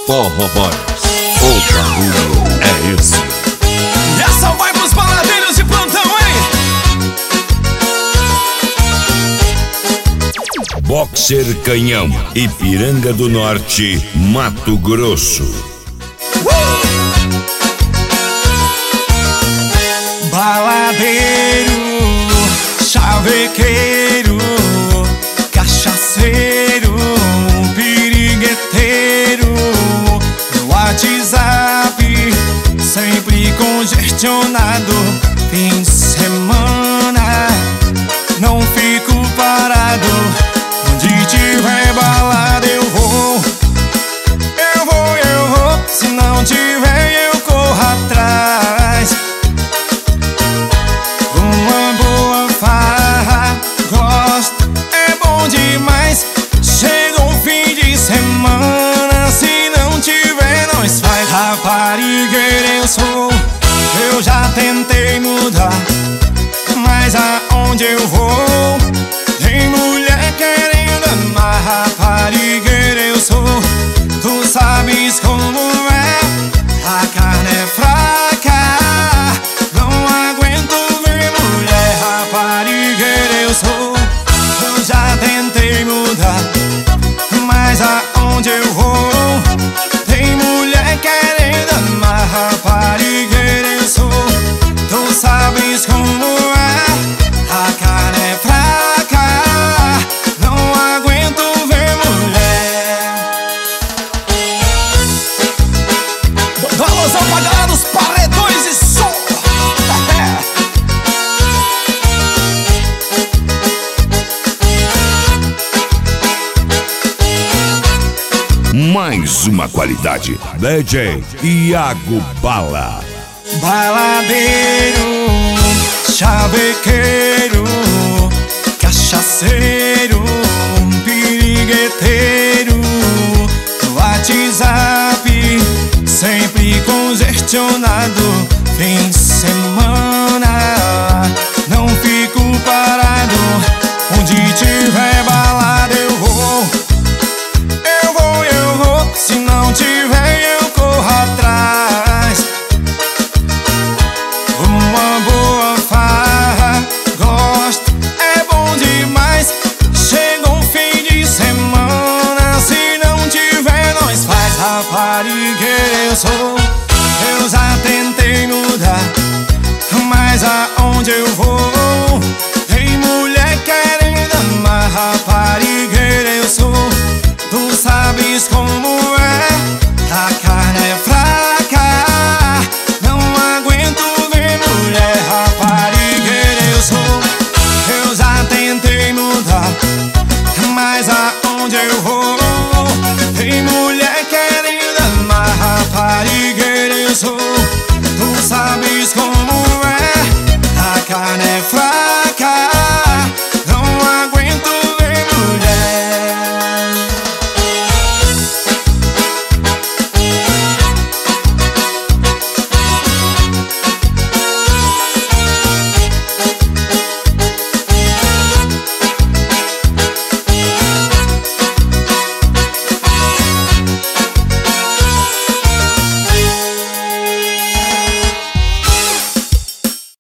Forró Boys, o barulho é esse. E essa vai pros baladeiros de plantão, hein? Boxer Canhão, Ipiranga do Norte, Mato Grosso. Baladeiro, chavequeiro, cachaceiro, pirigueteiro, no WhatsApp, sempre congestionado. Fim de semana, não fico parado. Onde tiver balada eu vou. Se não tiver eu corro atrás. Uma boa farra, gosto, é bom demais. Chega o fim de semana, se não tiver nós faz. Raparigueira eu sou, eu já tentei mudar, mas aonde eu vou tem mulher querendo amar. Raparigueira eu sou, tu sabes como é. A carne é fraca, não aguento ver mulher. Raparigueira eu sou, eu já tentei mudar, mas aonde eu vou tem mulher querendo amar. Raparigueira eu sou, tu sabes como é. A carne é fraca, não aguento ver mulher. Alusão pra galera dos paredões e som. Mais uma qualidade, DJ Iago Bala. Baladeiro, chavequeiro, cachaceiro, pirigueteiro, no WhatsApp, sempre congestionado. Fim de semana, não fico parado. Onde tiver balada eu vou. Se não tiver eu corro atrás. Uma boa farra, gosto, é bom demais. Chega o fim de semana, se não tiver nós faz. Raparigueira eu sou, eu já tentei mudar, mas aonde eu vou tem mulher querendo amar. Raparigueira eu sou, tu sabes como é. A carne é fraca, não aguento ver mulher. Raparigueira eu sou, eu já tentei mudar, mas aonde eu vou tem mulher querendo amar. Raparigueira eu sou,